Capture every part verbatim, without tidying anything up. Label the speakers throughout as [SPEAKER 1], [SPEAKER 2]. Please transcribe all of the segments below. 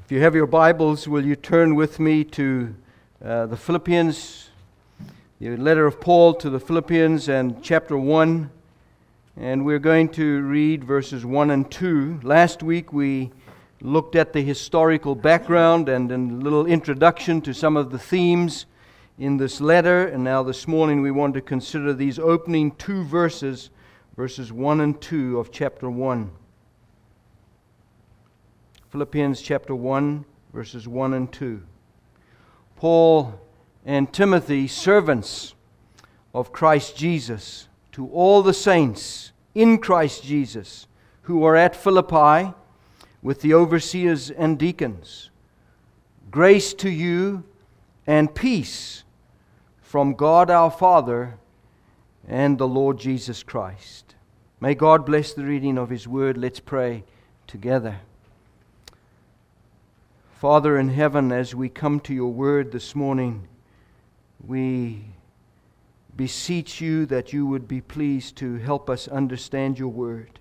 [SPEAKER 1] If you have your Bibles, will you turn with me to uh, the Philippians, the letter of Paul to the Philippians, and chapter one. And we're going to read verses one and two. Last week we looked at the historical background and a little introduction to some of the themes in this letter. And now this morning we want to consider these opening two verses, verses one and two of chapter one. Philippians chapter one, verses one and two. Paul and Timothy, servants of Christ Jesus, to all the saints in Christ Jesus who are at Philippi with the overseers and deacons. Grace to you and peace from God our Father and the Lord Jesus Christ. May God bless the reading of His Word. Let's pray together. Father in heaven, as we come to your word this morning, we beseech you that you would be pleased to help us understand your word.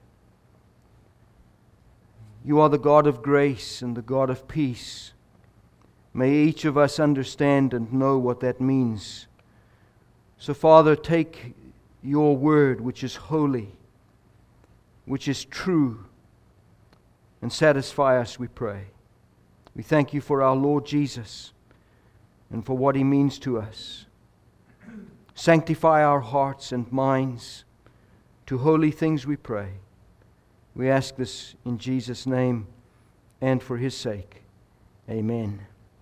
[SPEAKER 1] You are the God of grace and the God of peace. May each of us understand and know what that means. So, Father, take your word, which is holy, which is true, and satisfy us, we pray. We thank you for our Lord Jesus and for what He means to us. Sanctify our hearts and minds to holy things, we pray. We ask this in Jesus' name and for His sake. Amen.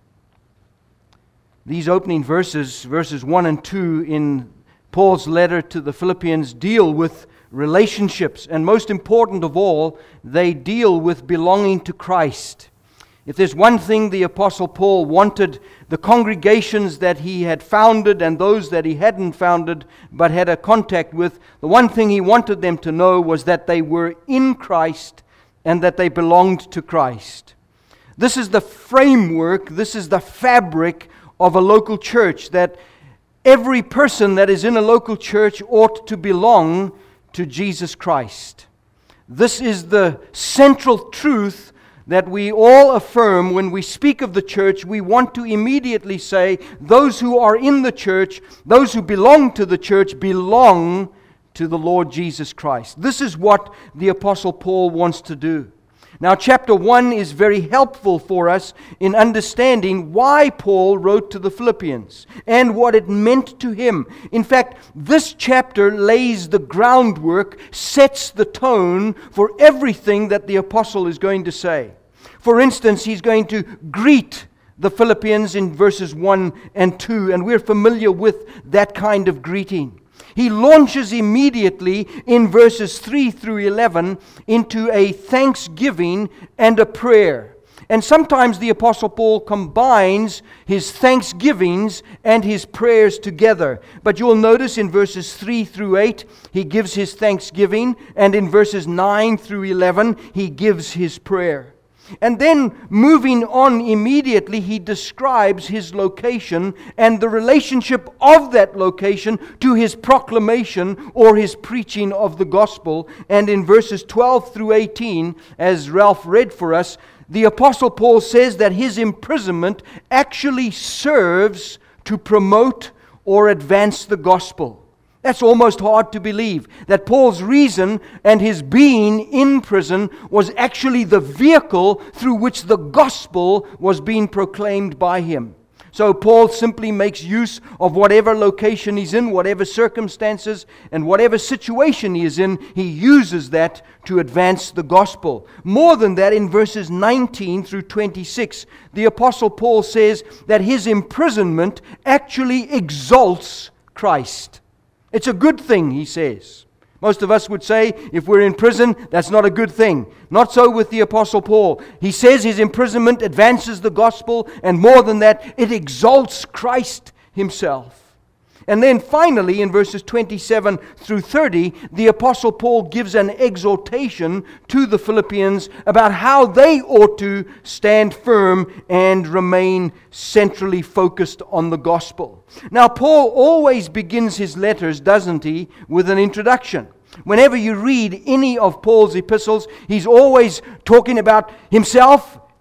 [SPEAKER 1] These opening verses, verses one and two in Paul's letter to the Philippians, deal with relationships. And most important of all, they deal with belonging to Christ. If there's one thing the Apostle Paul wanted the congregations that he had founded and those that he hadn't founded but had a contact with, the one thing he wanted them to know was that they were in Christ and that they belonged to Christ. This is the framework, this is the fabric of a local church, that every person that is in a local church ought to belong to Jesus Christ. This is the central truth that we all affirm when we speak of the church. We want to immediately say those who are in the church, those who belong to the church, belong to the Lord Jesus Christ. This is what the Apostle Paul wants to do. Now, chapter one is very helpful for us in understanding why Paul wrote to the Philippians and what it meant to him. In fact, this chapter lays the groundwork, sets the tone for everything that the apostle is going to say. For instance, he's going to greet the Philippians in verses one and two, and we're familiar with that kind of greeting. He launches immediately in verses three through eleven into a thanksgiving and a prayer. And sometimes the Apostle Paul combines his thanksgivings and his prayers together. But you'll notice in verses three through eight, he gives his thanksgiving, and in verses nine through eleven, he gives his prayer. And then, moving on immediately, he describes his location and the relationship of that location to his proclamation or his preaching of the gospel. And in verses twelve through eighteen, as Ralph read for us, the Apostle Paul says that his imprisonment actually serves to promote or advance the gospel. That's almost hard to believe, that Paul's reason and his being in prison was actually the vehicle through which the gospel was being proclaimed by him. So Paul simply makes use of whatever location he's in, whatever circumstances, and whatever situation he is in, he uses that to advance the gospel. More than that, in verses nineteen through twenty-six, the Apostle Paul says that his imprisonment actually exalts Christ. It's a good thing, he says. Most of us would say, if we're in prison, that's not a good thing. Not so with the Apostle Paul. He says his imprisonment advances the gospel, and more than that, it exalts Christ Himself. And then finally, in verses twenty-seven through thirty, the Apostle Paul gives an exhortation to the Philippians about how they ought to stand firm and remain centrally focused on the gospel. Now, Paul always begins his letters, doesn't he, with an introduction. Whenever you read any of Paul's epistles, he's always talking about himself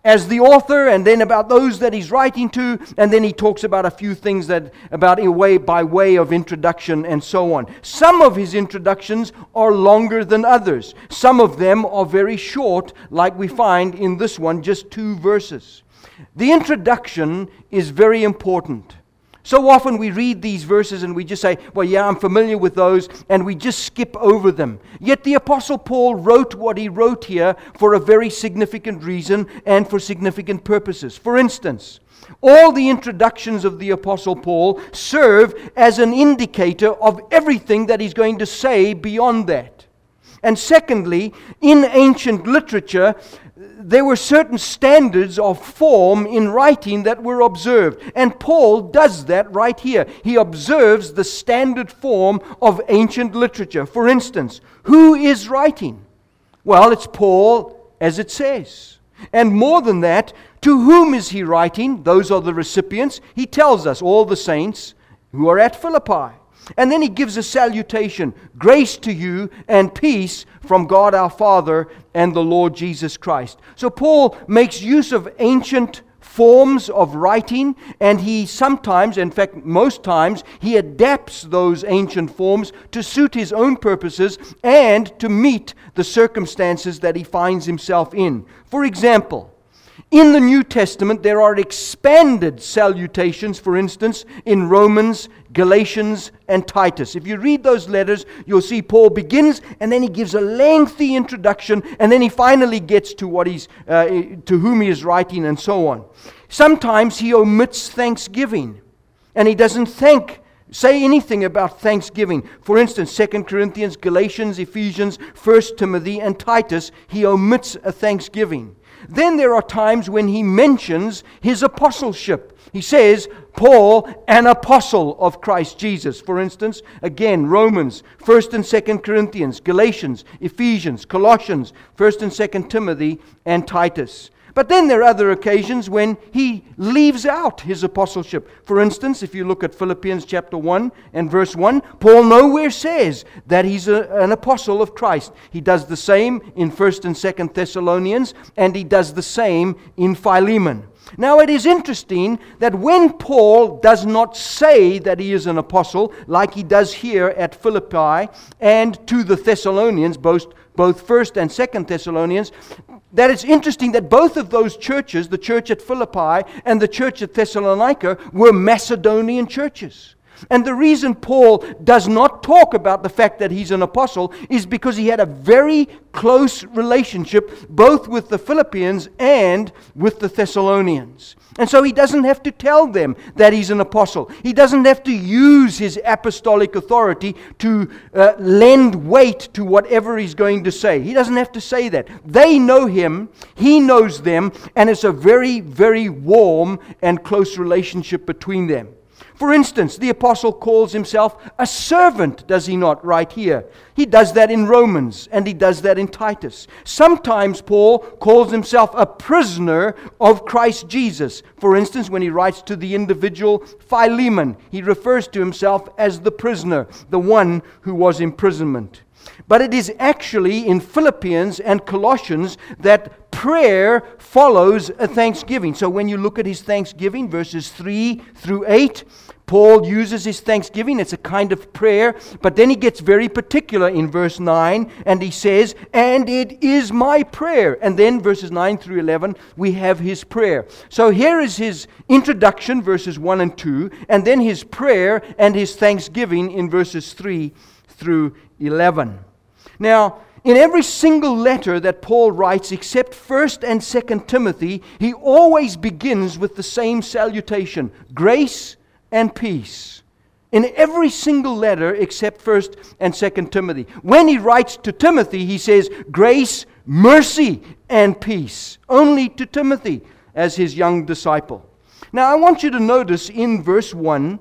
[SPEAKER 1] as the author, and then about those that he's writing to, and then he talks about a few things that about a way by way of introduction and so on. Some of his introductions are longer than others. Some of them are very short, like we find in this one, just two verses. The introduction is very important. So often we read these verses and we just say, well, yeah, I'm familiar with those, and we just skip over them. Yet the Apostle Paul wrote what he wrote here for a very significant reason and for significant purposes. For instance, all the introductions of the Apostle Paul serve as an indicator of everything that he's going to say beyond that. And secondly, in ancient literature, there were certain standards of form in writing that were observed. And Paul does that right here. He observes the standard form of ancient literature. For instance, who is writing? Well, it's Paul, as it says. And more than that, to whom is he writing? Those are the recipients. He tells us, all the saints who are at Philippi. And then he gives a salutation, grace to you and peace from God our Father and the Lord Jesus Christ. So Paul makes use of ancient forms of writing, and he sometimes, in fact most times, he adapts those ancient forms to suit his own purposes and to meet the circumstances that he finds himself in. For example, in the New Testament, there are expanded salutations, for instance, in Romans, Galatians, and Titus. If you read those letters, you'll see Paul begins, and then he gives a lengthy introduction, and then he finally gets to what he's, uh, to whom he is writing, and so on. Sometimes he omits thanksgiving, and he doesn't thank say anything about thanksgiving. For instance, Second Corinthians, Galatians, Ephesians, First Timothy, and Titus, he omits a thanksgiving. Then there are times when he mentions his apostleship. He says, Paul, an apostle of Christ Jesus. For instance, again, Romans, First and Second Corinthians, Galatians, Ephesians, Colossians, First and Second Timothy, and Titus. But then there are other occasions when he leaves out his apostleship. For instance, if you look at Philippians chapter one and verse one, Paul nowhere says that he's a, an apostle of Christ. He does the same in First and Second Thessalonians, and he does the same in Philemon. Now it is interesting that when Paul does not say that he is an apostle, like he does here at Philippi and to the Thessalonians, both, both First and Second Thessalonians, that it's interesting that both of those churches, the church at Philippi and the church at Thessalonica, were Macedonian churches. And the reason Paul does not talk about the fact that he's an apostle is because he had a very close relationship both with the Philippians and with the Thessalonians. And so he doesn't have to tell them that he's an apostle. He doesn't have to use his apostolic authority to uh, lend weight to whatever he's going to say. He doesn't have to say that. They know him, he knows them, and it's a very, very warm and close relationship between them. For instance, the apostle calls himself a servant, does he not, right here? He does that in Romans, and he does that in Titus. Sometimes Paul calls himself a prisoner of Christ Jesus. For instance, when he writes to the individual Philemon, he refers to himself as the prisoner, the one who was imprisonment. But it is actually in Philippians and Colossians that prayer follows a thanksgiving. So when you look at his thanksgiving, verses three through eight, Paul uses his thanksgiving. It's a kind of prayer. But then he gets very particular in verse nine, and he says, and it is my prayer. And then verses nine through eleven, we have his prayer. So here is his introduction, verses one and two, and then his prayer and his thanksgiving in verses three through eleven. Now, in every single letter that Paul writes, except First and Second Timothy, he always begins with the same salutation, grace and peace. In every single letter except First and Second Timothy. When he writes to Timothy, he says grace, mercy, and peace. Only to Timothy as his young disciple. Now, I want you to notice in verse one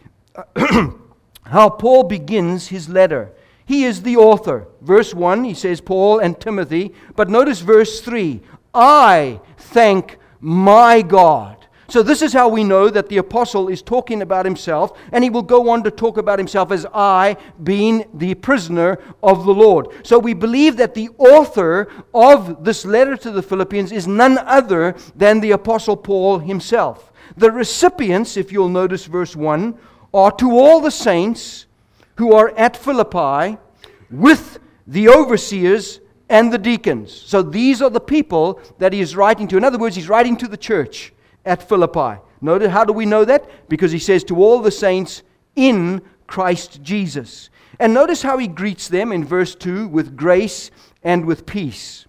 [SPEAKER 1] how Paul begins his letter. He is the author. Verse one, he says Paul and Timothy. But notice verse three. I thank my God. So this is how we know that the apostle is talking about himself, and he will go on to talk about himself as I, being the prisoner of the Lord. So we believe that the author of this letter to the Philippians is none other than the apostle Paul himself. The recipients, if you'll notice verse one, are to all the saints who are at Philippi with the overseers and the deacons. So these are the people that he is writing to. In other words, he's writing to the church at Philippi. Notice, how do we know that? Because he says to all the saints in Christ Jesus. And notice how he greets them in verse two with grace and with peace.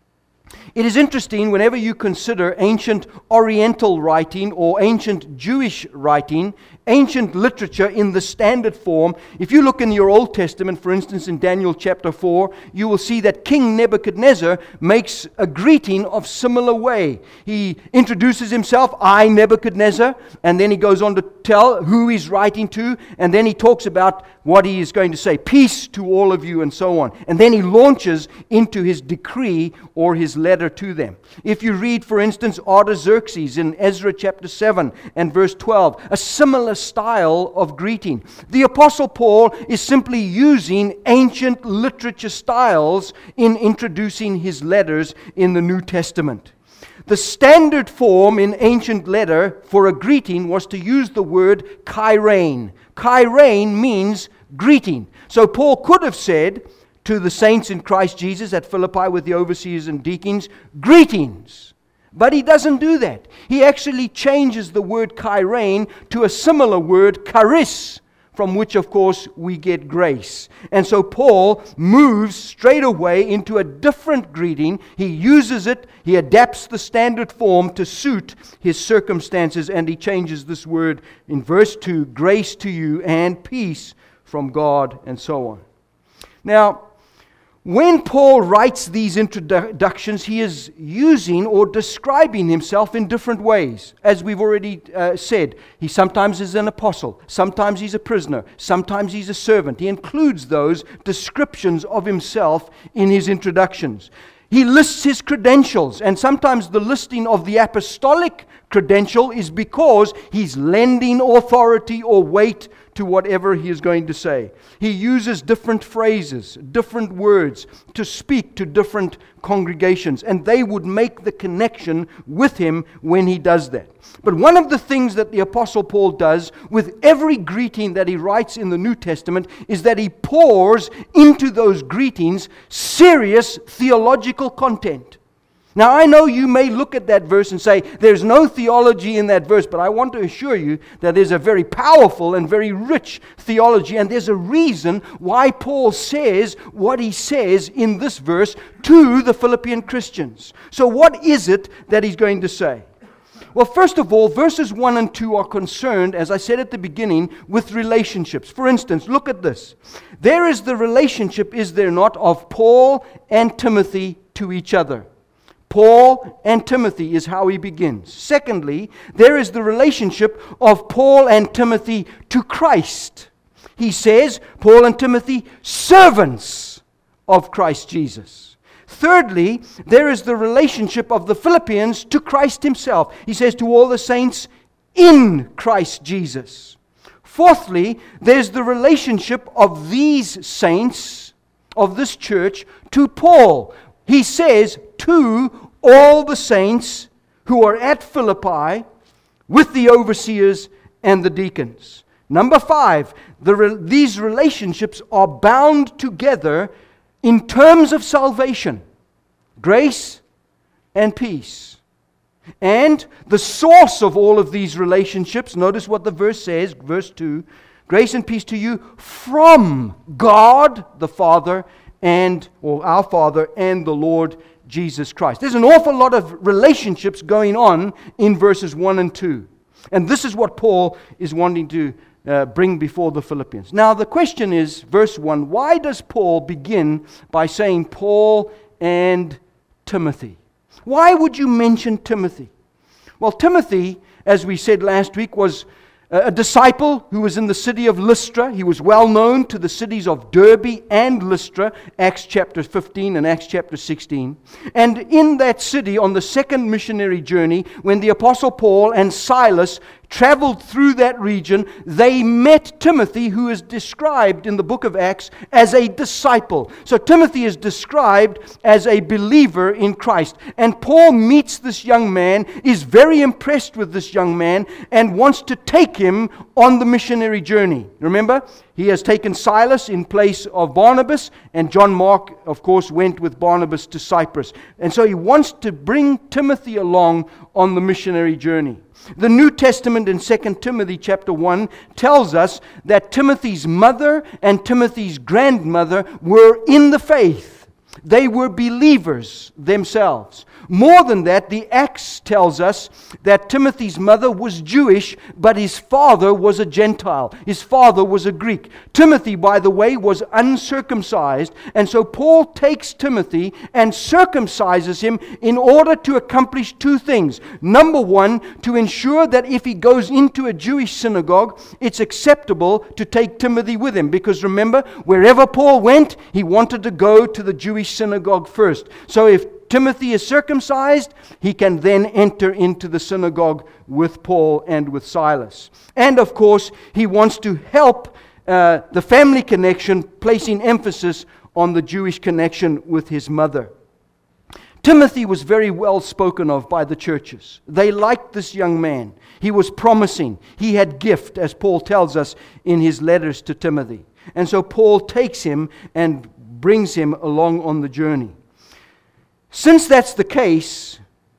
[SPEAKER 1] It is interesting whenever you consider ancient Oriental writing or ancient Jewish writing, ancient literature in the standard form. If you look in your Old Testament, for instance, in Daniel chapter four, you will see that King Nebuchadnezzar makes a greeting of similar way. He introduces himself, I, Nebuchadnezzar, and then he goes on to tell who he's writing to, and then he talks about what he is going to say, peace to all of you, and so on. And then he launches into his decree or his letter to them. If you read, for instance, Artaxerxes in Ezra chapter seven and verse twelve, a similar style of greeting. The Apostle Paul is simply using ancient literature styles in introducing his letters in the New Testament. The standard form in ancient letter for a greeting was to use the word chairein. Chairein means greeting. So Paul could have said to the saints in Christ Jesus at Philippi with the overseers and deacons, greetings. But he doesn't do that. He actually changes the word chairein to a similar word, charis, from which, of course, we get grace. And so Paul moves straight away into a different greeting. He uses it, he adapts the standard form to suit his circumstances, and he changes this word in verse two, grace to you and peace from God, and so on. Now, when Paul writes these introductions, he is using or describing himself in different ways. As we've already uh, said, he sometimes is an apostle, sometimes he's a prisoner, sometimes he's a servant. He includes those descriptions of himself in his introductions. He lists his credentials, and sometimes the listing of the apostolic credential is because he's lending authority or weight to whatever he is going to say. He uses different phrases, different words to speak to different congregations, and they would make the connection with him when he does that. But one of the things that the Apostle Paul does with every greeting that he writes in the New Testament is that he pours into those greetings serious theological content. Now, I know you may look at that verse and say, there's no theology in that verse, but I want to assure you that there's a very powerful and very rich theology, and there's a reason why Paul says what he says in this verse to the Philippian Christians. So what is it that he's going to say? Well, first of all, verses one and two are concerned, as I said at the beginning, with relationships. For instance, look at this. There is the relationship, is there not, of Paul and Timothy to each other. Paul and Timothy is how he begins. Secondly, there is the relationship of Paul and Timothy to Christ. He says, Paul and Timothy, servants of Christ Jesus. Thirdly, there is the relationship of the Philippians to Christ himself. He says to all the saints in Christ Jesus. Fourthly, there's the relationship of these saints, of this church, to Paul. He says to all the saints who are at Philippi with the overseers and the deacons. Number five, the re- these relationships are bound together in terms of salvation, grace and peace. And the source of all of these relationships, notice what the verse says, verse two, grace and peace to you from God the Father and, or our Father and the Lord Jesus Christ. There's an awful lot of relationships going on in verses one and two. And this is what Paul is wanting to uh, bring before the Philippians. Now the question is, verse one, why does Paul begin by saying Paul and Timothy? Why would you mention Timothy? Well, Timothy, as we said last week, was a disciple who was in the city of Lystra. He was well known to the cities of Derbe and Lystra, Acts chapter fifteen and Acts chapter sixteen. And in that city, on the second missionary journey, when the Apostle Paul and Silas traveled through that region, they met Timothy, who is described in the book of Acts as a disciple. So Timothy is described as a believer in Christ. And Paul meets this young man, is very impressed with this young man, and wants to take him on the missionary journey. Remember, he has taken Silas in place of Barnabas, and John Mark, of course, went with Barnabas to Cyprus. And so he wants to bring Timothy along on the missionary journey. The New Testament in Second Timothy chapter one tells us that Timothy's mother and Timothy's grandmother were in the faith. They were believers themselves. More than that, the Acts tells us that Timothy's mother was Jewish, but his father was a Gentile. His father was a Greek. Timothy, by the way, was uncircumcised, and so Paul takes Timothy and circumcises him in order to accomplish two things. Number one, to ensure that if he goes into a Jewish synagogue, it's acceptable to take Timothy with him, because remember, wherever Paul went, he wanted to go to the Jewish synagogue first. So if Timothy is circumcised, he can then enter into the synagogue with Paul and with Silas. And of course, he wants to help uh, the family connection, placing emphasis on the Jewish connection with his mother. Timothy was very well spoken of by the churches. They liked this young man. He was promising. He had gift, as Paul tells us in his letters to Timothy. And so Paul takes him and brings him along on the journey. Since that's the case,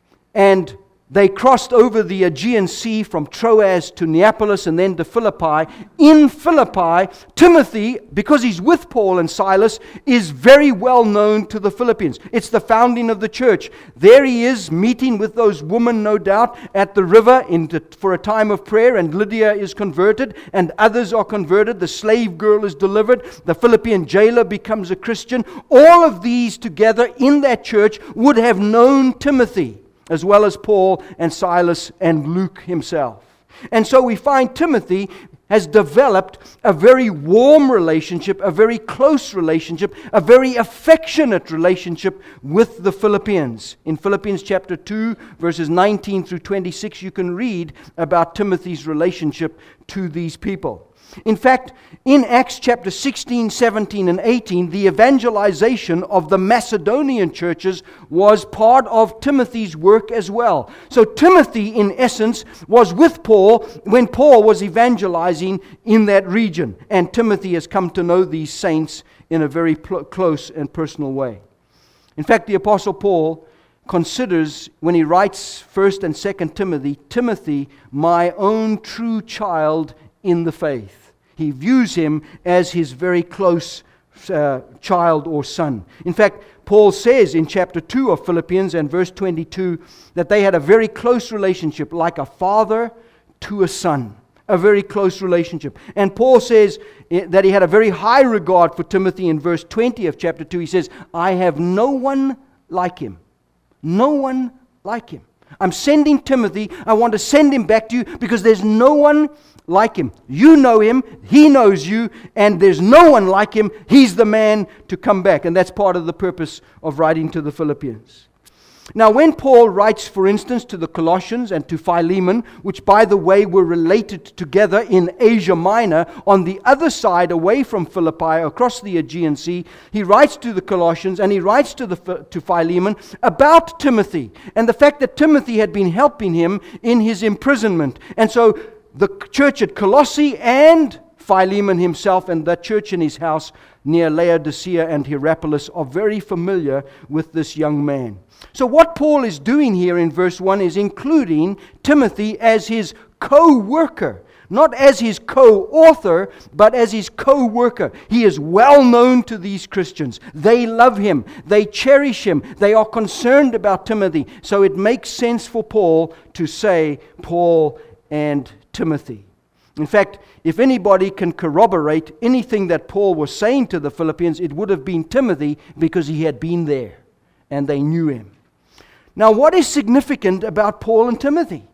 [SPEAKER 1] and they crossed over the Aegean Sea from Troas to Neapolis and then to Philippi, in Philippi, Timothy, because he's with Paul and Silas, is very well known to the Philippians. It's the founding of the church. There he is, meeting with those women, no doubt, at the river in the, for a time of prayer, and Lydia is converted, and others are converted. The slave girl is delivered. The Philippian jailer becomes a Christian. All of these together in that church would have known Timothy, as well as Paul and Silas and Luke himself. And so we find Timothy has developed a very warm relationship, a very close relationship, a very affectionate relationship with the Philippians. In Philippians chapter two, verses nineteen through twenty-six, you can read about Timothy's relationship to these people. In fact, in Acts chapter sixteen, seventeen, and eighteen, the evangelization of the Macedonian churches was part of Timothy's work as well. So Timothy, in essence, was with Paul when Paul was evangelizing in that region. And Timothy has come to know these saints in a very pl- close and personal way. In fact, the Apostle Paul considers, when he writes First and Second Timothy, Timothy, my own true child in the faith. He views him as his very close uh, child or son. In fact, Paul says in chapter two of Philippians and verse twenty-two that they had a very close relationship, like a father to a son. A very close relationship. And Paul says that he had a very high regard for Timothy in verse twenty of chapter two. He says, I have no one like him. No one like him. I'm sending Timothy. I want to send him back to you because there's no one like him. You know him, he knows you, and there's no one like him. He's the man to come back. And that's part of the purpose of writing to the Philippians. Now, when Paul writes, for instance, to the Colossians and to Philemon, which, by the way, were related together in Asia Minor, on the other side, away from Philippi, across the Aegean Sea, he writes to the Colossians and he writes to, the, to Philemon about Timothy and the fact that Timothy had been helping him in his imprisonment. And so the church at Colossae and Philemon himself and that church in his house near Laodicea and Hierapolis are very familiar with this young man. So what Paul is doing here in verse one is including Timothy as his co-worker. Not as his co-author, but as his co-worker. He is well known to these Christians. They love him. They cherish him. They are concerned about Timothy. So it makes sense for Paul to say Paul and Timothy. In fact, if anybody can corroborate anything that Paul was saying to the Philippians, it would have been Timothy, because he had been there and they knew him. Now, what is significant about Paul and Timothy?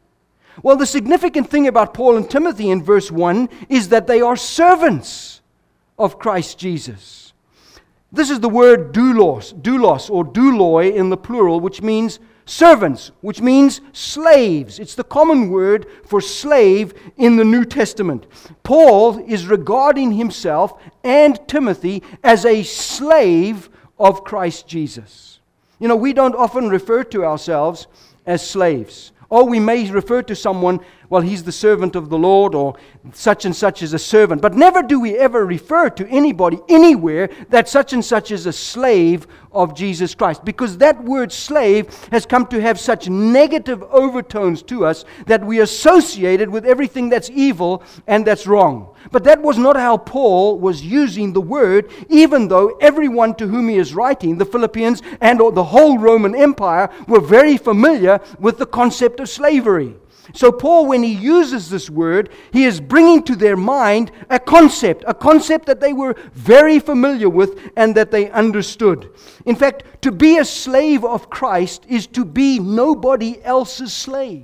[SPEAKER 1] Well, the significant thing about Paul and Timothy in verse one is that they are servants of Christ Jesus. This is the word doulos, doulos or douloi in the plural, which means servants, which means slaves. It's the common word for slave in the New Testament. Paul is regarding himself and Timothy as a slave of Christ Jesus. You know, we don't often refer to ourselves as slaves. Or we may refer to someone, well, he's the servant of the Lord, or such and such is a servant. But never do we ever refer to anybody, anywhere, that such and such is a slave of Jesus Christ. Because that word slave has come to have such negative overtones to us that we associate it with everything that's evil and that's wrong. But that was not how Paul was using the word, even though everyone to whom he is writing, the Philippians and the whole Roman Empire, were very familiar with the concept of slavery. So Paul, when he uses this word, he is bringing to their mind a concept, a concept that they were very familiar with and that they understood. In fact, to be a slave of Christ is to be nobody else's slave.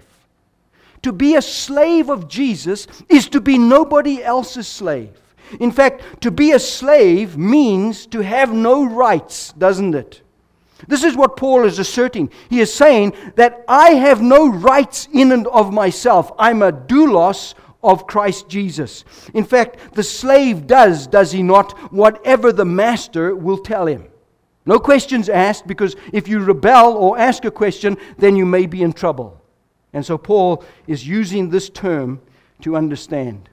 [SPEAKER 1] To be a slave of Jesus is to be nobody else's slave. In fact, to be a slave means to have no rights, doesn't it? This is what Paul is asserting. He is saying that I have no rights in and of myself. I'm a doulos of Christ Jesus. In fact, the slave does, does he not, whatever the master will tell him. No questions asked, because if you rebel or ask a question, then you may be in trouble. And so Paul is using this term to understand.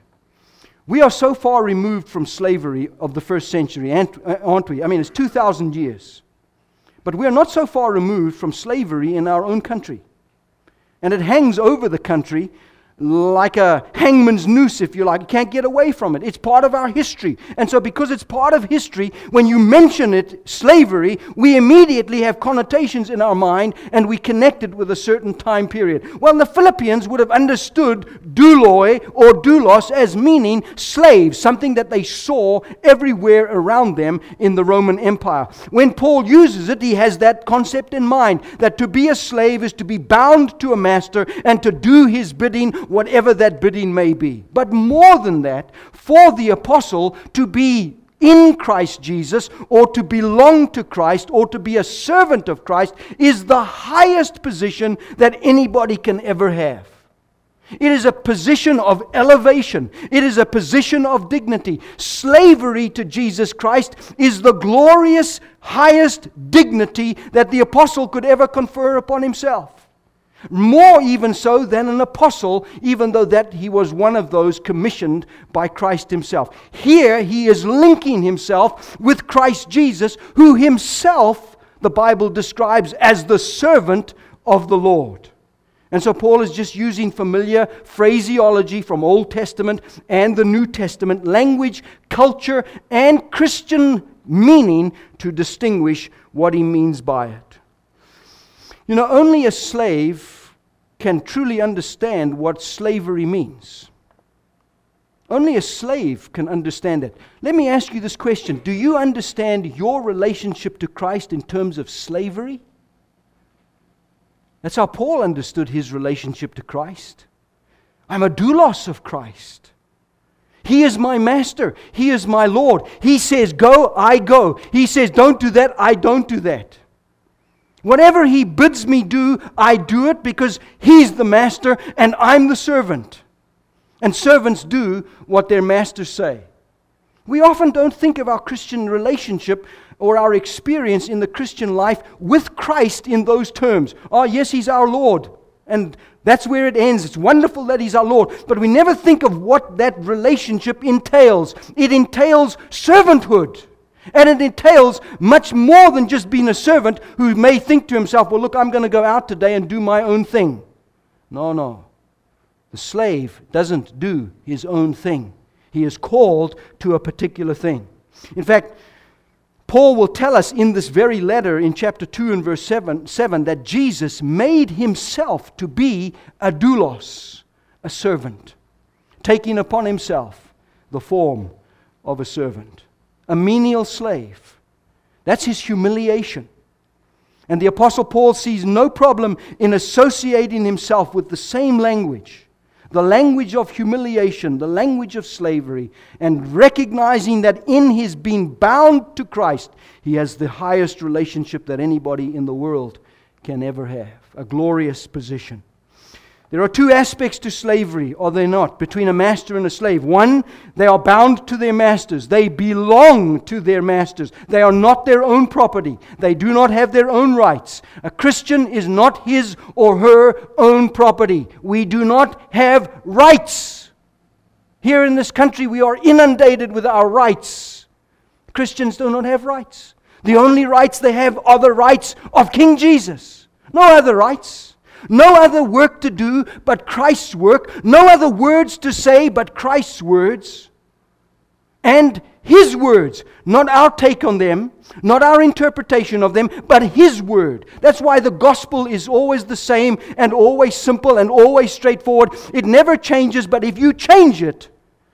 [SPEAKER 1] We are so far removed from slavery of the first century, aren't we? I mean, it's two thousand years. But we are not so far removed from slavery in our own country. And it hangs over the country like a hangman's noose, if you like. You can't get away from it. It's part of our history. And so because it's part of history, when you mention it, slavery, we immediately have connotations in our mind and we connect it with a certain time period. Well, the Philippians would have understood douloi or doulos as meaning slaves, something that they saw everywhere around them in the Roman Empire. When Paul uses it, he has that concept in mind, that to be a slave is to be bound to a master and to do his bidding, whatever that bidding may be. But more than that, for the apostle to be in Christ Jesus, or to belong to Christ, or to be a servant of Christ, is the highest position that anybody can ever have. It is a position of elevation. It is a position of dignity. Slavery to Jesus Christ is the glorious highest dignity that the apostle could ever confer upon himself. More even so than an apostle, even though that he was one of those commissioned by Christ himself. Here he is linking himself with Christ Jesus, who himself, the Bible describes as the servant of the Lord. And so Paul is just using familiar phraseology from Old Testament and the New Testament, language, culture, and Christian meaning to distinguish what he means by it. You know, only a slave can truly understand what slavery means. Only a slave can understand it. Let me ask you this question. Do you understand your relationship to Christ in terms of slavery? That's how Paul understood his relationship to Christ. I'm a doulos of Christ. He is my master. He is my Lord. He says, go, I go. He says, don't do that, I don't do that. Whatever he bids me do, I do it because he's the master and I'm the servant. And servants do what their masters say. We often don't think of our Christian relationship or our experience in the Christian life with Christ in those terms. Oh, yes, he's our Lord. And that's where it ends. It's wonderful that he's our Lord. But we never think of what that relationship entails. It entails servanthood. And it entails much more than just being a servant who may think to himself, well, look, I'm going to go out today and do my own thing. No, no. The slave doesn't do his own thing. He is called to a particular thing. In fact, Paul will tell us in this very letter in chapter two and verse seven, seven that Jesus made himself to be a doulos, a servant, taking upon himself the form of a servant. A menial slave. That's his humiliation. And the Apostle Paul sees no problem in associating himself with the same language the language of humiliation, the language of slavery, and recognizing that in his being bound to Christ, he has the highest relationship that anybody in the world can ever have, a glorious position. There are two aspects to slavery, are there not, between a master and a slave. One, they are bound to their masters. They belong to their masters. They are not their own property. They do not have their own rights. A Christian is not his or her own property. We do not have rights. Here in this country, we are inundated with our rights. Christians do not have rights. The only rights they have are the rights of King Jesus. No other rights. No other work to do but Christ's work. No other words to say but Christ's words. And His words. Not our take on them. Not our interpretation of them. But His word. That's why the gospel is always the same. And always simple. And always straightforward. It never changes. But if you change it,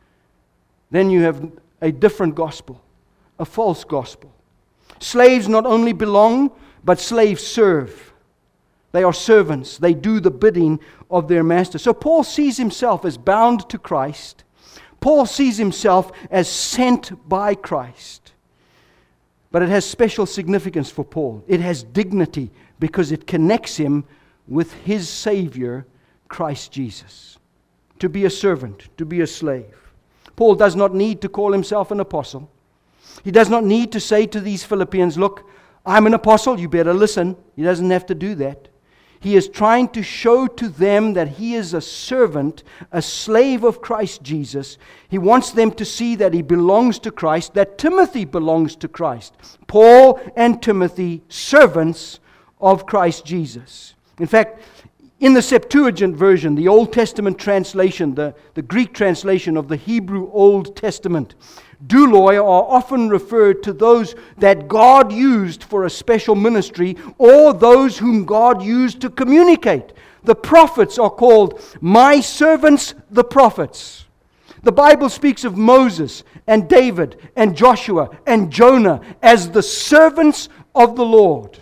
[SPEAKER 1] then you have a different gospel. A false gospel. Slaves not only belong, but slaves serve. They are servants. They do the bidding of their master. So Paul sees himself as bound to Christ. Paul sees himself as sent by Christ. But it has special significance for Paul. It has dignity because it connects him with his Savior, Christ Jesus. To be a servant, to be a slave. Paul does not need to call himself an apostle. He does not need to say to these Philippians, look, I'm an apostle, you better listen. He doesn't have to do that. He is trying to show to them that he is a servant, a slave of Christ Jesus. He wants them to see that he belongs to Christ, that Timothy belongs to Christ. Paul and Timothy, servants of Christ Jesus. In fact, in the Septuagint version, the Old Testament translation, the, the Greek translation of the Hebrew Old Testament, douloi are often referred to those that God used for a special ministry or those whom God used to communicate. The prophets are called my servants, the prophets. The Bible speaks of Moses and David and Joshua and Jonah as the servants of the Lord.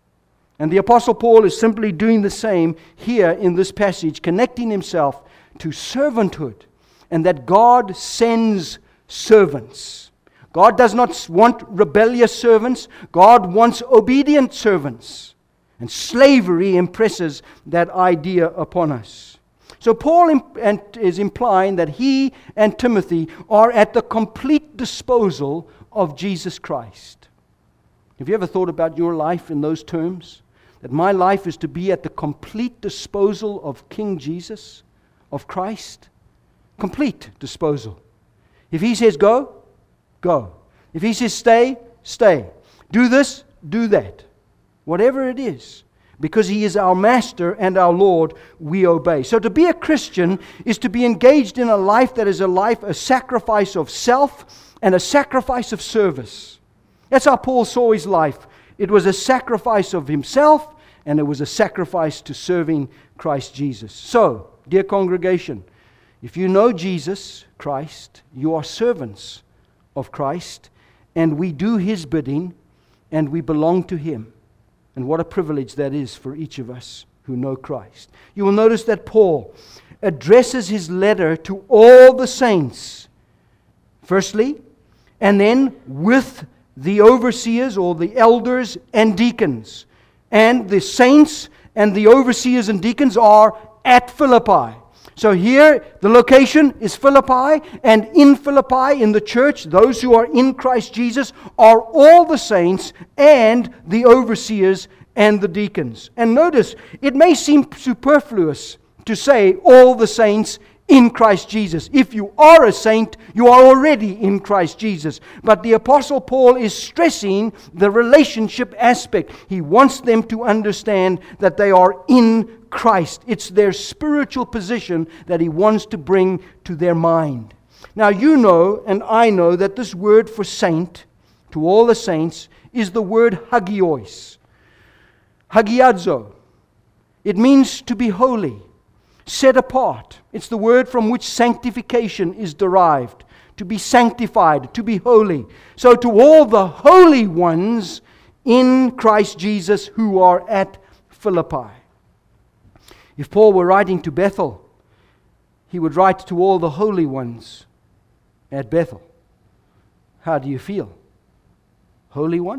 [SPEAKER 1] And the Apostle Paul is simply doing the same here in this passage, connecting himself to servanthood and that God sends servants. God does not want rebellious servants. God wants obedient servants. And slavery impresses that idea upon us. So Paul is implying that he and Timothy are at the complete disposal of Jesus Christ. Have you ever thought about your life in those terms? That my life is to be at the complete disposal of King Jesus, of Christ? Complete disposal. If He says go, go. If He says stay, stay. Do this, do that. Whatever it is. Because He is our Master and our Lord, we obey. So to be a Christian is to be engaged in a life that is a life, a sacrifice of self and a sacrifice of service. That's how Paul saw his life. It was a sacrifice of himself and it was a sacrifice to serving Christ Jesus. So, dear congregation, if you know Jesus Christ, you are servants of Christ, and we do His bidding, and we belong to Him. And what a privilege that is for each of us who know Christ. You will notice that Paul addresses his letter to all the saints, firstly, and then with the overseers or the elders and deacons. And the saints and the overseers and deacons are at Philippi. So here, the location is Philippi, and in Philippi, in the church, those who are in Christ Jesus are all the saints and the overseers and the deacons. And notice, it may seem superfluous to say all the saints in Christ Jesus. If you are a saint, you are already in Christ Jesus. But the Apostle Paul is stressing the relationship aspect. He wants them to understand that they are in Christ. It's their spiritual position that he wants to bring to their mind. Now you know, and I know, that this word for saint, to all the saints, is the word hagios. Hagiadzo. It means to be holy, set apart. It's the word from which sanctification is derived. To be sanctified, to be holy. So to all the holy ones in Christ Jesus who are at Philippi. If Paul were writing to Bethel, he would write to all the holy ones at Bethel. How do you feel? Holy one?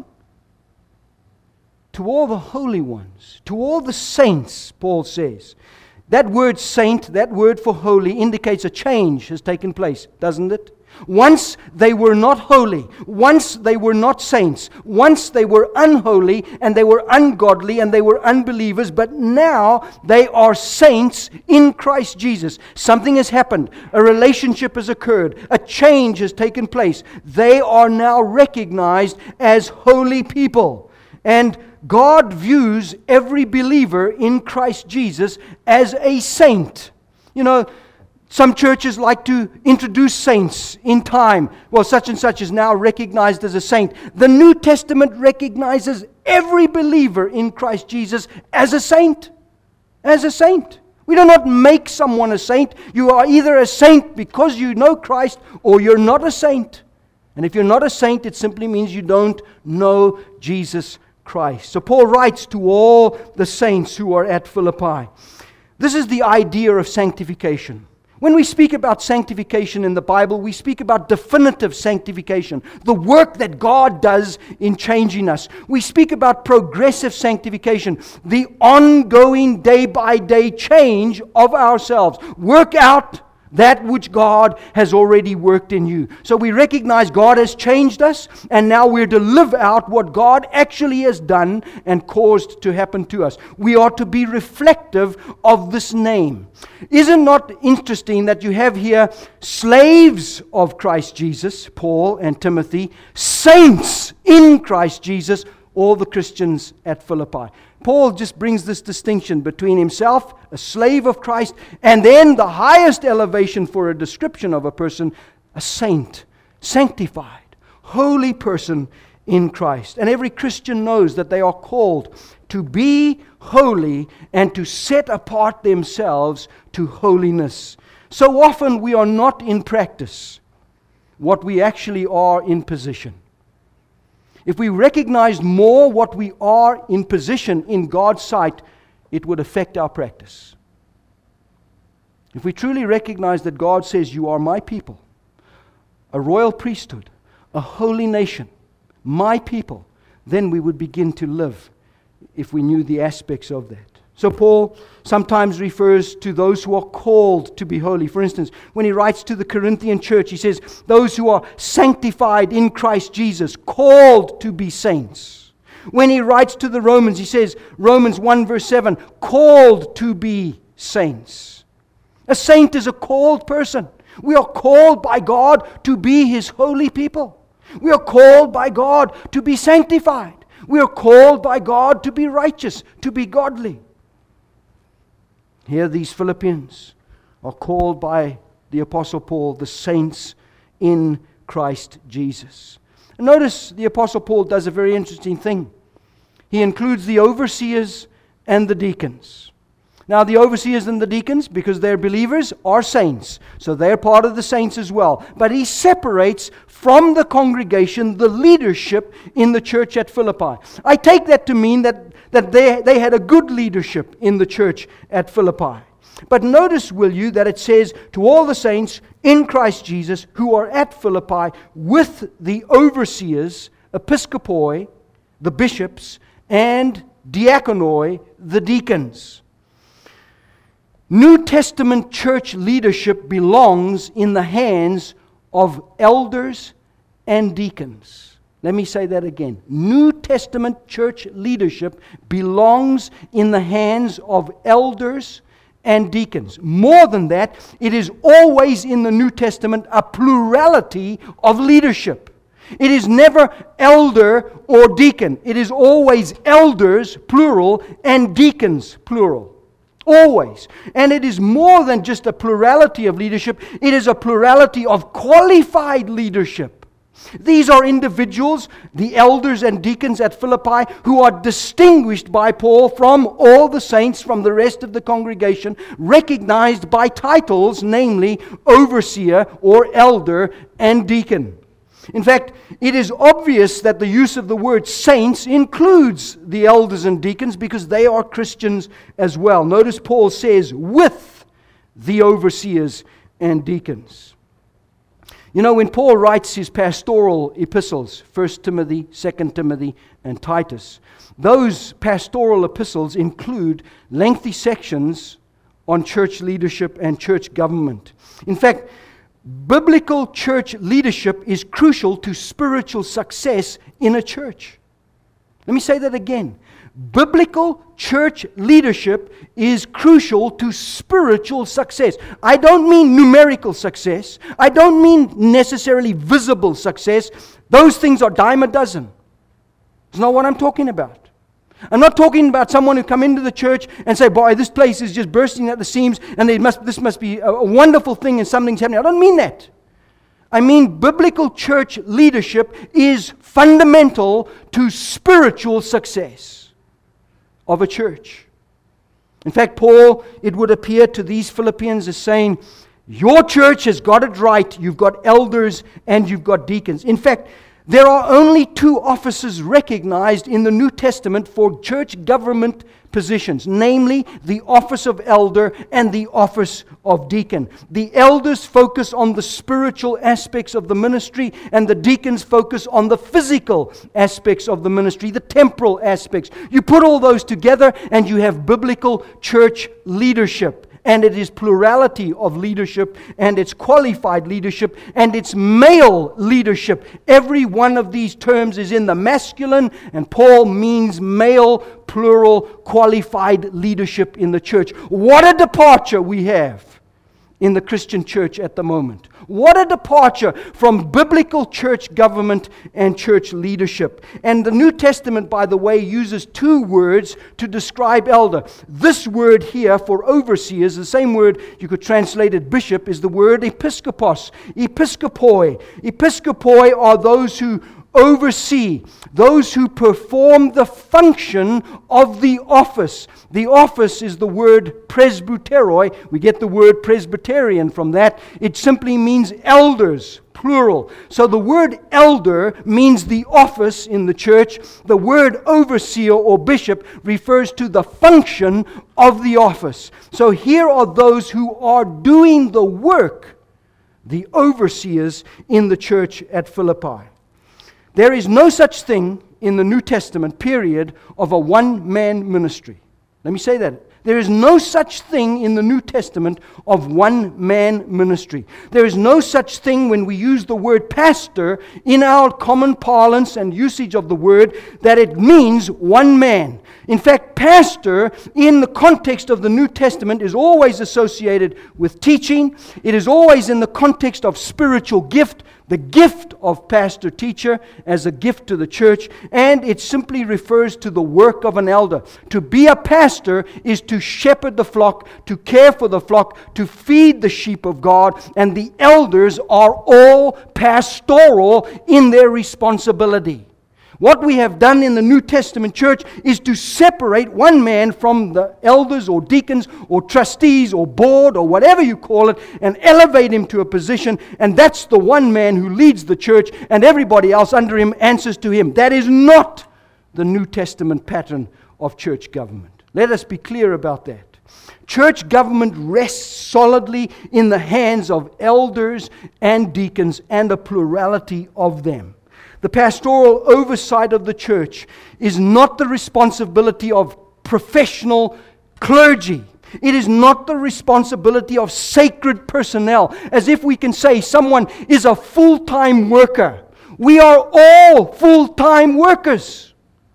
[SPEAKER 1] To all the holy ones, to all the saints, Paul says. That word saint, that word for holy, indicates a change has taken place, doesn't it? Once they were not holy, once they were not saints, once they were unholy and they were ungodly and they were unbelievers, but now they are saints in Christ Jesus. Something has happened. A relationship has occurred. A change has taken place. They are now recognized as holy people. And God views every believer in Christ Jesus as a saint. You know, some churches like to introduce saints in time. Well, such and such is now recognized as a saint. The New Testament recognizes every believer in Christ Jesus as a saint. As a saint. We do not make someone a saint. You are either a saint because you know Christ, or you're not a saint. And if you're not a saint, it simply means you don't know Jesus Christ. So Paul writes to all the saints who are at Philippi. This is the idea of sanctification. When we speak about sanctification in the Bible, we speak about definitive sanctification, the work that God does in changing us. We speak about progressive sanctification, the ongoing day-by-day change of ourselves. Work out that which God has already worked in you. So we recognize God has changed us, and now we're to live out what God actually has done and caused to happen to us. We are to be reflective of this name. Is it not interesting that you have here slaves of Christ Jesus, Paul and Timothy, saints in Christ Jesus, all the Christians at Philippi? Paul just brings this distinction between himself, a slave of Christ, and then the highest elevation for a description of a person, a saint, sanctified, holy person in Christ. And every Christian knows that they are called to be holy and to set apart themselves to holiness. So often we are not in practice what we actually are in position. If we recognized more what we are in position in God's sight, it would affect our practice. If we truly recognize that God says, you are my people, a royal priesthood, a holy nation, my people, then we would begin to live if we knew the aspects of that. So Paul sometimes refers to those who are called to be holy. For instance, when he writes to the Corinthian church, he says, those who are sanctified in Christ Jesus, called to be saints. When he writes to the Romans, he says, Romans one verse seven, called to be saints. A saint is a called person. We are called by God to be His holy people. We are called by God to be sanctified. We are called by God to be righteous, to be godly. Here these Philippians are called by the Apostle Paul the saints in Christ Jesus. And notice the Apostle Paul does a very interesting thing. He includes the overseers and the deacons. Now the overseers and the deacons, because they're believers, are saints. So they're part of the saints as well. But he separates from the congregation the leadership in the church at Philippi. I take that to mean that, that they, they had a good leadership in the church at Philippi. But notice, will you, that it says, to all the saints in Christ Jesus who are at Philippi with the overseers, episkopoi, the bishops, and diakonoi, the deacons. New Testament church leadership belongs in the hands of elders and deacons. Let me say that again. New Testament church leadership belongs in the hands of elders and deacons. More than that, it is always in the New Testament a plurality of leadership. It is never elder or deacon. It is always elders, plural, and deacons, plural. Always. And it is more than just a plurality of leadership. It is a plurality of qualified leadership. These are individuals, the elders and deacons at Philippi, who are distinguished by Paul from all the saints, from the rest of the congregation, recognized by titles, namely overseer or elder and deacon. In fact, it is obvious that the use of the word saints includes the elders and deacons because they are Christians as well. Notice Paul says, with the overseers and deacons. You know, when Paul writes his pastoral epistles, First Timothy, Second Timothy, and Titus, those pastoral epistles include lengthy sections on church leadership and church government. In fact, biblical church leadership is crucial to spiritual success in a church. Let me say that again. Biblical church leadership is crucial to spiritual success. I don't mean numerical success. I don't mean necessarily visible success. Those things are dime a dozen. It's not what I'm talking about. I'm not talking about someone who come into the church and say, boy, this place is just bursting at the seams and they must, this must be a, a wonderful thing and something's happening. I don't mean that. I mean biblical church leadership is fundamental to spiritual success of a church. In fact, Paul, it would appear to these Philippians, is saying, your church has got it right. You've got elders and you've got deacons. In fact, there are only two offices recognized in the New Testament for church government positions, namely the office of elder and the office of deacon. The elders focus on the spiritual aspects of the ministry, and the deacons focus on the physical aspects of the ministry, the temporal aspects. You put all those together and you have biblical church leadership. And it is plurality of leadership, and it's qualified leadership, and it's male leadership. Every one of these terms is in the masculine, and Paul means male, plural, qualified leadership in the church. What a departure we have in the Christian church at the moment. What a departure from biblical church government and church leadership. And the New Testament, by the way, uses two words to describe elder. This word here for overseers, the same word you could translate it bishop, is the word episkopos, episkopoi. Episkopoi are those who oversee, those who perform the function of the office. The office is the word presbyteroi. We get the word Presbyterian from that. It simply means elders, plural. So the word elder means the office in the church. The word overseer or bishop refers to the function of the office. So here are those who are doing the work, the overseers in the church at Philippi. There is no such thing in the New Testament, period, of a one-man ministry. Let me say that. There is no such thing in the New Testament of one-man ministry. There is no such thing when we use the word pastor in our common parlance and usage of the word that it means one man. In fact, pastor in the context of the New Testament is always associated with teaching. It is always in the context of spiritual gift, the gift of pastor-teacher as a gift to the church, and it simply refers to the work of an elder. To be a pastor is to shepherd the flock, to care for the flock, to feed the sheep of God, and the elders are all pastoral in their responsibility. What we have done in the New Testament church is to separate one man from the elders or deacons or trustees or board or whatever you call it, and elevate him to a position, and that's the one man who leads the church, and everybody else under him answers to him. That is not the New Testament pattern of church government. Let us be clear about that. Church government rests solidly in the hands of elders and deacons and a plurality of them. The pastoral oversight of the church is not the responsibility of professional clergy. It is not the responsibility of sacred personnel, as if we can say someone is a full-time worker. We are all full-time workers.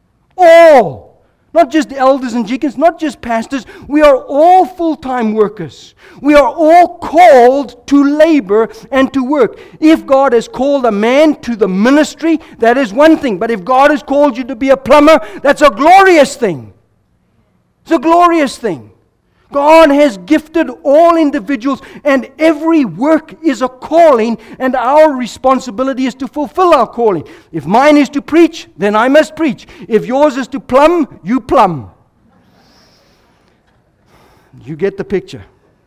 [SPEAKER 1] All. Not just elders and deacons, not just pastors. We are all full-time workers. We are all called to labor and to work. If God has called a man to the ministry, that is one thing. But if God has called you to be a plumber, that's a glorious thing. It's a glorious thing. God has gifted all individuals, and every work is a calling, and our responsibility is to fulfill our calling. If mine is to preach, then I must preach. If yours is to plumb, you plumb. You get the picture.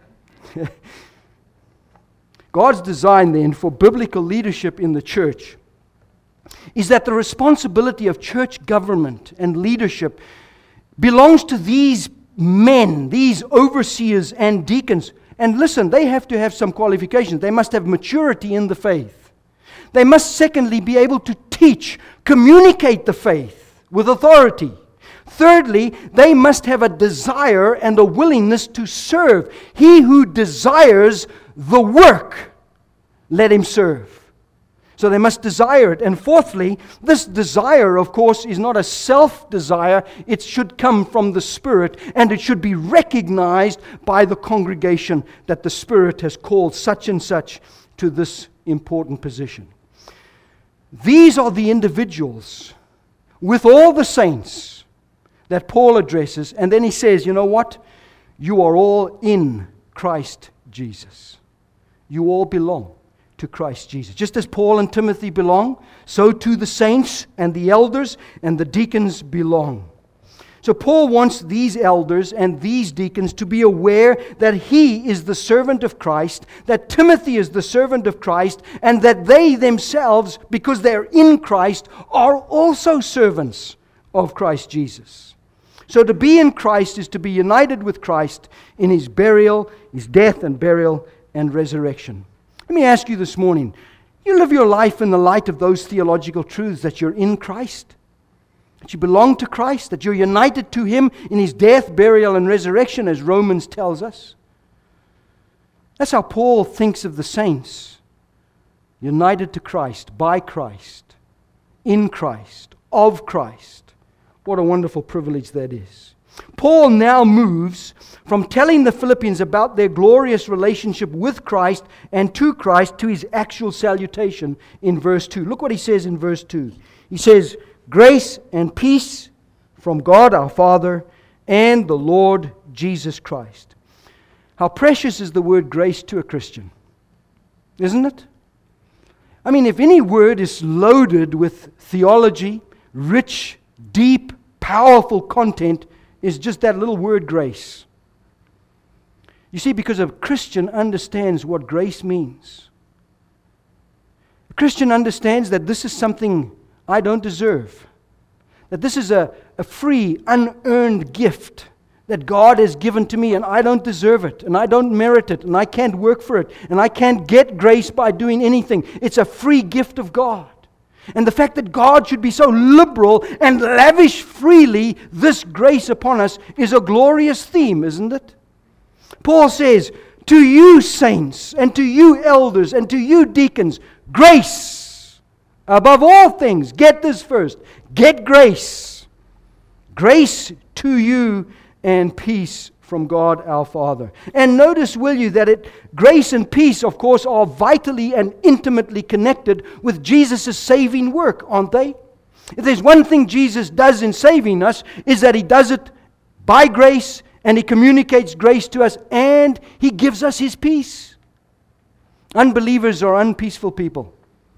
[SPEAKER 1] God's design then for biblical leadership in the church is that the responsibility of church government and leadership belongs to these men, these overseers and deacons, And listen, they have to have some qualifications. They must have maturity in the faith. They must, secondly, be able to teach, communicate the faith with authority. Thirdly, they must have a desire and a willingness to serve. He who desires the work, let him serve. So they must desire it. And fourthly, this desire, of course, is not a self-desire. It should come from the Spirit, and it should be recognized by the congregation that the Spirit has called such and such to this important position. These are the individuals with all the saints that Paul addresses, and then he says, you know what? You are all in Christ Jesus. You all belong to Christ Jesus. Just as Paul and Timothy belong, so too the saints and the elders and the deacons belong. So Paul wants these elders and these deacons to be aware that he is the servant of Christ, that Timothy is the servant of Christ, and that they themselves, because they're in Christ, are also servants of Christ Jesus. So to be in Christ is to be united with Christ in His burial, His death and burial and resurrection. Let me ask you this morning, you live your life in the light of those theological truths that you're in Christ, that you belong to Christ, that you're united to Him in His death, burial, and resurrection, as Romans tells us? That's how Paul thinks of the saints, united to Christ, by Christ, in Christ, of Christ. What a wonderful privilege that is. Paul now moves from telling the Philippians about their glorious relationship with Christ and to Christ to his actual salutation in verse two. Look what he says in verse two. He says, "Grace and peace from God our Father and the Lord Jesus Christ." How precious is the word grace to a Christian, isn't it? I mean, if any word is loaded with theology, rich, deep, powerful content, is just that little word grace. You see, because a Christian understands what grace means. A Christian understands that this is something I don't deserve. That this is a, a free, unearned gift that God has given to me, and I don't deserve it, and I don't merit it, and I can't work for it, and I can't get grace by doing anything. It's a free gift of God. And the fact that God should be so liberal and lavish freely this grace upon us is a glorious theme, isn't it? Paul says, to you saints, and to you elders, and to you deacons, grace above all things. Get this first. Get grace. Grace to you and peace from God our Father. And notice, will you, that it grace and peace, of course, are vitally and intimately connected with Jesus' saving work, aren't they? If there's one thing Jesus does in saving us, is that He does it by grace, and He communicates grace to us, and He gives us His peace. Unbelievers are unpeaceful people.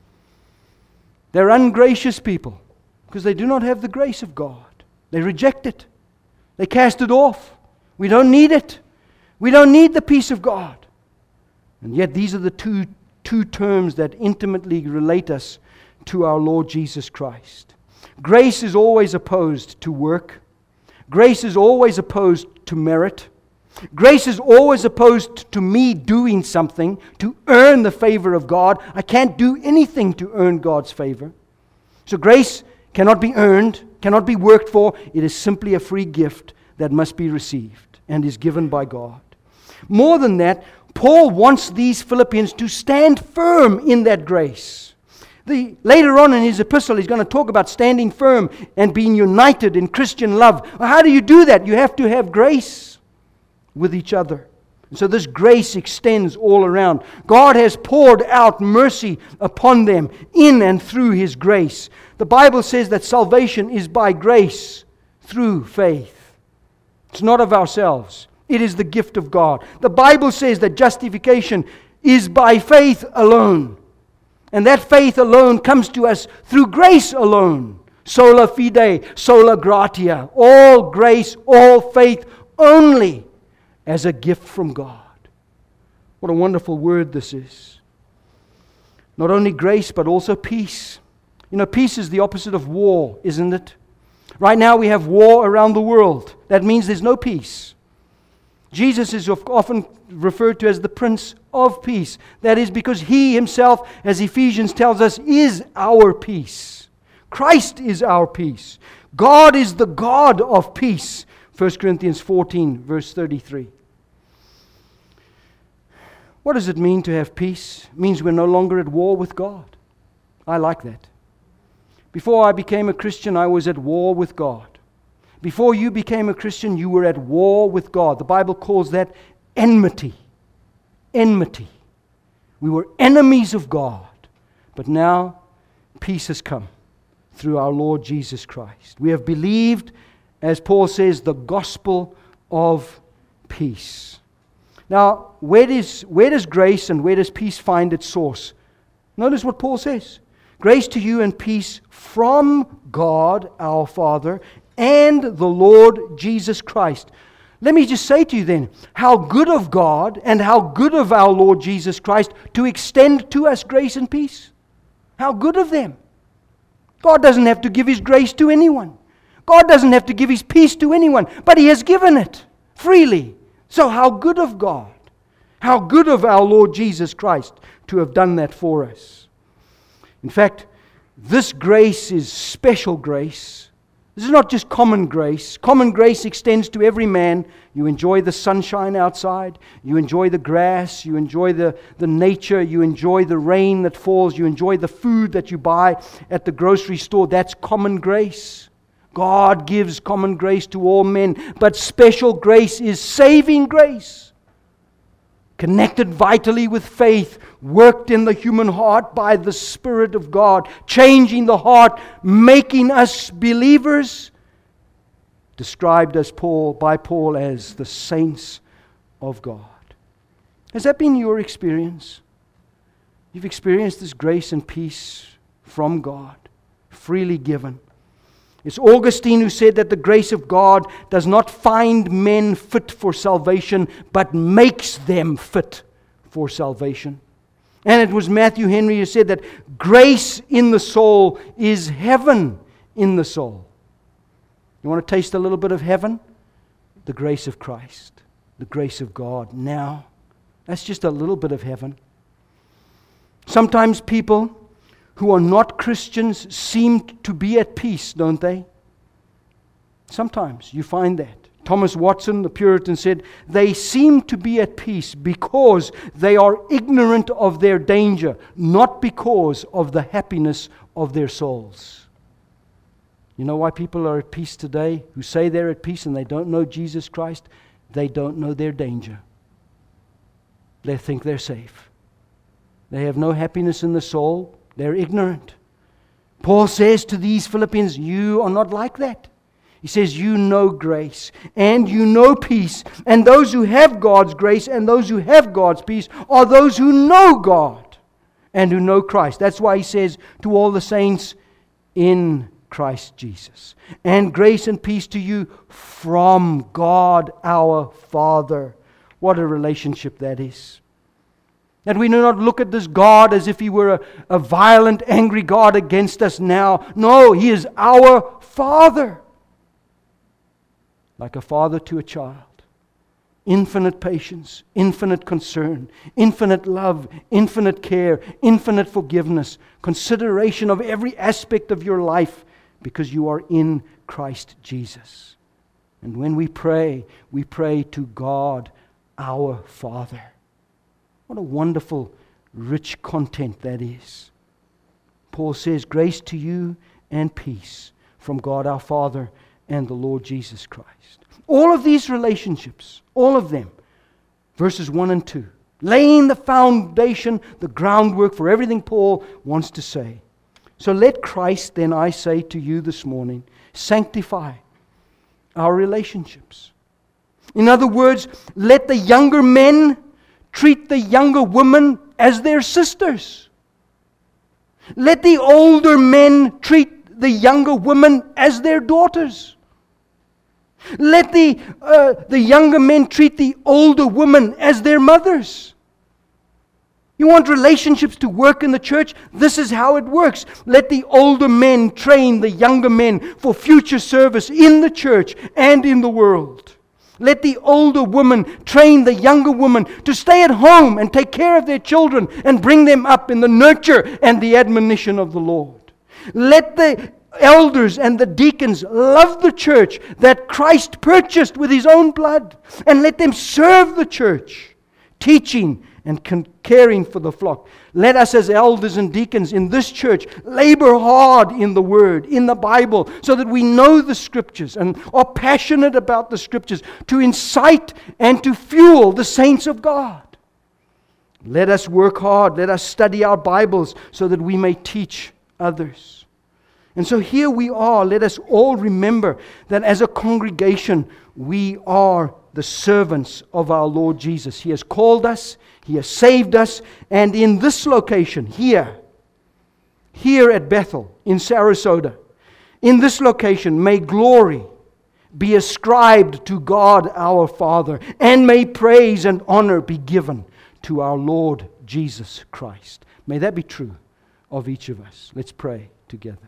[SPEAKER 1] They're ungracious people because they do not have the grace of God. They reject it. They cast it off. We don't need it. We don't need the peace of God. And yet these are the two, two terms that intimately relate us to our Lord Jesus Christ. Grace is always opposed to work. Grace is always opposed to merit. Grace is always opposed to me doing something to earn the favor of God. I can't do anything to earn God's favor. So grace cannot be earned, cannot be worked for. It is simply a free gift that must be received and is given by God. More than that, Paul wants these Philippians to stand firm in that grace. The, later on in his epistle, he's going to talk about standing firm and being united in Christian love. Well, how do you do that? You have to have grace with each other. And so this grace extends all around. God has poured out mercy upon them in and through His grace. The Bible says that salvation is by grace through faith. It's not of ourselves. It is the gift of God. The Bible says that justification is by faith alone. And that faith alone comes to us through grace alone. Sola fide, sola gratia. All grace, all faith only as a gift from God. What a wonderful word this is. Not only grace, but also peace. You know, peace is the opposite of war, isn't it? Right now we have war around the world. That means there's no peace. Jesus is often referred to as the Prince of Peace. That is because He Himself, as Ephesians tells us, is our peace. Christ is our peace. God is the God of peace. First Corinthians fourteen, verse thirty-three. What does it mean to have peace? It means we're no longer at war with God. I like that. Before I became a Christian, I was at war with God. Before you became a Christian, you were at war with God. The Bible calls that enmity. Enmity. We were enemies of God. But now, peace has come through our Lord Jesus Christ. We have believed, as Paul says, the gospel of peace. Now, where does, where does grace and where does peace find its source? Notice what Paul says. Grace to you and peace from God our Father and the Lord Jesus Christ. Let me just say to you then, how good of God and how good of our Lord Jesus Christ to extend to us grace and peace. How good of them. God doesn't have to give His grace to anyone. God doesn't have to give His peace to anyone, but He has given it freely. So how good of God, how good of our Lord Jesus Christ to have done that for us. In fact, this grace is special grace. This is not just common grace. Common grace extends to every man. You enjoy the sunshine outside. You enjoy the grass. You enjoy the, the nature. You enjoy the rain that falls. You enjoy the food that you buy at the grocery store. That's common grace. God gives common grace to all men. But special grace is saving grace. Connected vitally with faith, worked in the human heart by the Spirit of God, changing the heart, making us believers, described as Paul by Paul as the saints of God. Has that been your experience? You've experienced this grace and peace from God, freely given. It's Augustine who said that the grace of God does not find men fit for salvation, but makes them fit for salvation. And it was Matthew Henry who said that grace in the soul is heaven in the soul. You want to taste a little bit of heaven? The grace of Christ, the grace of God now. That's just a little bit of heaven. Sometimes people who are not Christians seem to be at peace, don't they? Sometimes you find that. Thomas Watson, the Puritan, said, they seem to be at peace because they are ignorant of their danger, not because of the happiness of their souls. You know why people are at peace today who say they're at peace and they don't know Jesus Christ? They don't know their danger. They think they're safe. They have no happiness in the soul. They're ignorant. Paul says to these Philippians, you are not like that. He says, you know grace and you know peace. And those who have God's grace and those who have God's peace are those who know God and who know Christ. That's why he says to all the saints in Christ Jesus. And grace and peace to you from God our Father. What a relationship that is. That we do not look at this God as if He were a, a violent, angry God against us now. No, He is our Father. Like a father to a child. Infinite patience, infinite concern, infinite love, infinite care, infinite forgiveness, consideration of every aspect of your life because you are in Christ Jesus. And when we pray, we pray to God, our Father. What a wonderful, rich content that is. Paul says, grace to you and peace from God our Father and the Lord Jesus Christ. All of these relationships, all of them, verses one and two, laying the foundation, the groundwork for everything Paul wants to say. So let Christ, then I say to you this morning, sanctify our relationships. In other words, let the younger men treat the younger women as their sisters. Let the older men treat the younger women as their daughters. Let the, uh, the younger men treat the older women as their mothers. You want relationships to work in the church? This is how it works. Let the older men train the younger men for future service in the church and in the world. Let the older women train the younger women to stay at home and take care of their children and bring them up in the nurture and the admonition of the Lord. Let the elders and the deacons love the church that Christ purchased with His own blood, and let them serve the church, teaching and caring for the flock. Let us as elders and deacons in this church labor hard in the Word, in the Bible, so that we know the Scriptures and are passionate about the Scriptures to incite and to fuel the saints of God. Let us work hard. Let us study our Bibles so that we may teach others. And so here we are. Let us all remember that as a congregation, we are the servants of our Lord Jesus. He has called us, He has saved us, and in this location, here, here at Bethel, in Sarasota, in this location, may glory be ascribed to God our Father, and may praise and honor be given to our Lord Jesus Christ. May that be true of each of us. Let's pray together.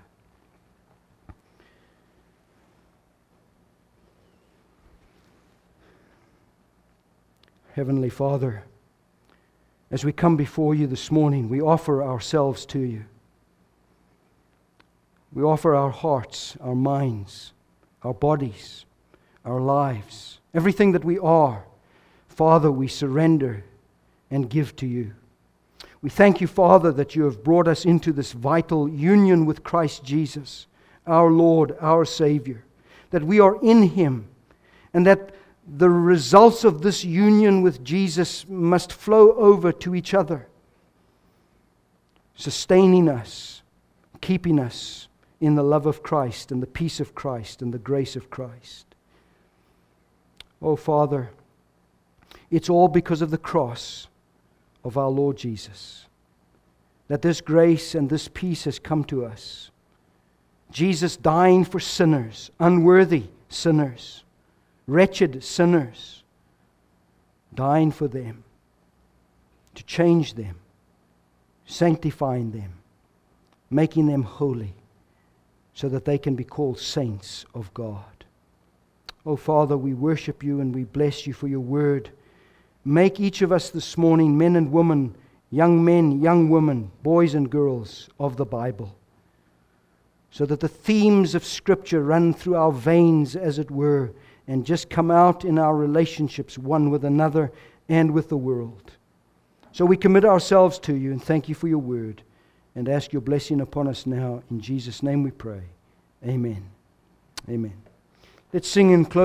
[SPEAKER 1] Heavenly Father, as we come before You this morning, we offer ourselves to You. We offer our hearts, our minds, our bodies, our lives, everything that we are. Father, we surrender and give to You. We thank You, Father, that You have brought us into this vital union with Christ Jesus, our Lord, our Savior, that we are in Him, and that the results of this union with Jesus must flow over to each other, sustaining us, keeping us in the love of Christ and the peace of Christ and the grace of Christ. Oh, Father, it's all because of the cross of our Lord Jesus that this grace and this peace has come to us. Jesus dying for sinners, unworthy sinners, wretched sinners, dying for them, to change them, sanctifying them, making them holy, so that they can be called saints of God. Oh, Father, we worship You and we bless You for Your word. Make each of us this morning, men and women, young men, young women, boys and girls of the Bible, so that the themes of Scripture run through our veins, as it were, and just come out in our relationships one with another and with the world. So we commit ourselves to You and thank You for Your word and ask Your blessing upon us now. In Jesus' name we pray. Amen. Amen. Let's sing in close.